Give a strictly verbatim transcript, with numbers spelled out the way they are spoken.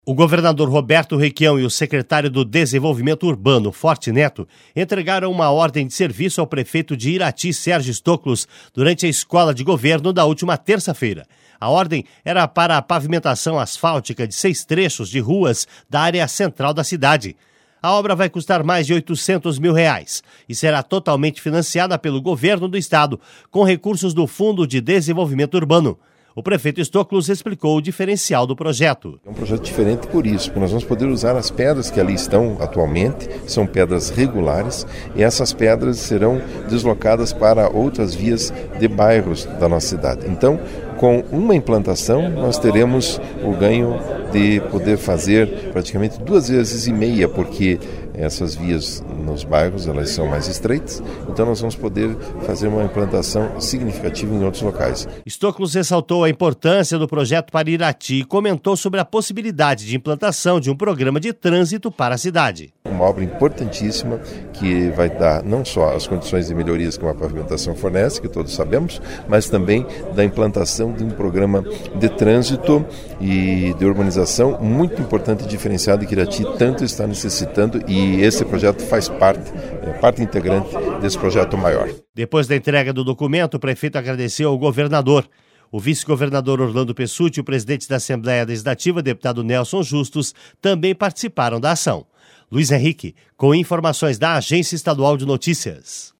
O governador Roberto Requião e o secretário do Desenvolvimento Urbano, Forte Neto, entregaram uma ordem de serviço ao prefeito de Irati, Sérgio Stoklos, durante a escola de governo da última terça-feira. A ordem era para a pavimentação asfáltica de seis trechos de ruas da área central da cidade. A obra vai custar mais de oitocentos mil reais e será totalmente financiada pelo governo do estado, com recursos do Fundo de Desenvolvimento Urbano. O prefeito Stoklos explicou o diferencial do projeto. É um projeto diferente por isso, porque nós vamos poder usar as pedras que ali estão atualmente, são pedras regulares, e essas pedras serão deslocadas para outras vias de bairros da nossa cidade. Então, com uma implantação, nós teremos o ganho de poder fazer praticamente duas vezes e meia, porque essas vias nos bairros elas são mais estreitas, então nós vamos poder fazer uma implantação significativa em outros locais. Stoklos ressaltou a importância do projeto para Irati e comentou sobre a possibilidade de implantação de um programa de trânsito para a cidade. Uma obra importantíssima que vai dar não só as condições de melhorias que uma pavimentação fornece, que todos sabemos, mas também da implantação de um programa de trânsito e de urbanização muito importante e diferenciado que Irati tanto está necessitando, e esse projeto faz parte, é parte integrante desse projeto maior. Depois da entrega do documento, o prefeito agradeceu ao governador. O vice-governador Orlando Pessutti e o presidente da Assembleia Legislativa, deputado Nelson Justus, também participaram da ação. Luiz Henrique, com informações da Agência Estadual de Notícias.